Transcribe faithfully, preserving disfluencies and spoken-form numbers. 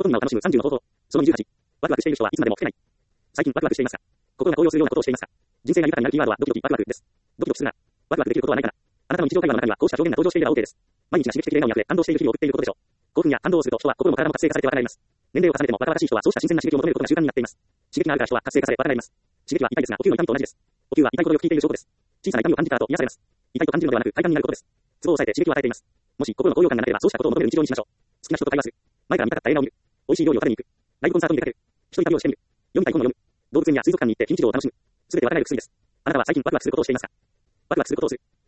ところがを楽しむさんじゅうの方法。そのにじゅうはち。ワクワクしている人はいつまでも老けない。最近ワクワクしていますか？心が高揚するようなことをしていますか？人生が豊かになるキーワードはドキドキワクワクです。ドキドキするな。ワクワクできることはないかな。あなたの日常会話の中にはこうした表現が登場していれば OK です。毎日が刺激的で笑顔にあふれ感動している日々を送っていることでしょう。興奮や感動をすると人は心も体も活性化されて若返ります。年齢を重ねても若々しい人はそうした新鮮な刺激を求めることが習慣になっています。刺激があるから人は活性化され若返ります。刺激は痛いですが呼吸の痛みと同じです。呼吸は痛いほどよく効いている証拠です。小さな痛みを感じた後癒されます。痛いと感じるのではなく快感になることです。ツボを押さえて刺激を与えています。もし心の高揚感がなければそうしたことを求める日常にしましょう。好きな人と会話する。前から見たかった映画を見る。美味しい料理を食べに行く。ライブコンサートに出かける。一人旅をしてみる。読みたい本を読む。動物園や水族館に行って非日常を楽しむ。すべて若返る薬です。あなたは最近ワクワクすることをしていますか？ワクワクすることをする。